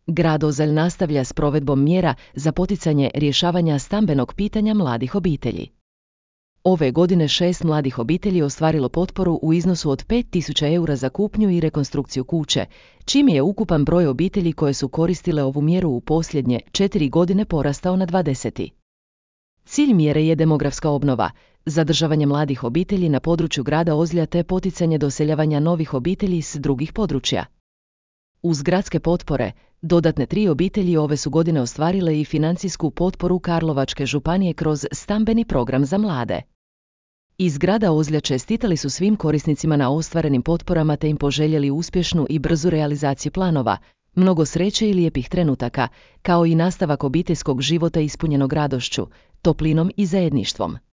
Grad Ozalj nastavlja s provedbom mjera za poticanje rješavanja stambenog pitanja mladih obitelji. Ove godine 6 mladih obitelji ostvarilo potporu u iznosu od 5.000 eura za kupnju i rekonstrukciju kuće, čime je ukupan broj obitelji koje su koristile ovu mjeru u posljednje 4 godine porastao na 20. Cilj mjere je demografska obnova, zadržavanje mladih obitelji na području grada Ozlja te poticanje doseljavanja novih obitelji s drugih područja. Uz gradske potpore, dodatne 3 obitelji ove su godine ostvarile i financijsku potporu Karlovačke županije kroz stambeni program za mlade. Iz grada Ozlja čestitali su svim korisnicima na ostvarenim potporama te im poželjeli uspješnu i brzu realizaciju planova, mnogo sreće i lijepih trenutaka, kao i nastavak obiteljskog života ispunjenog radošću, toplinom i zajedništvom.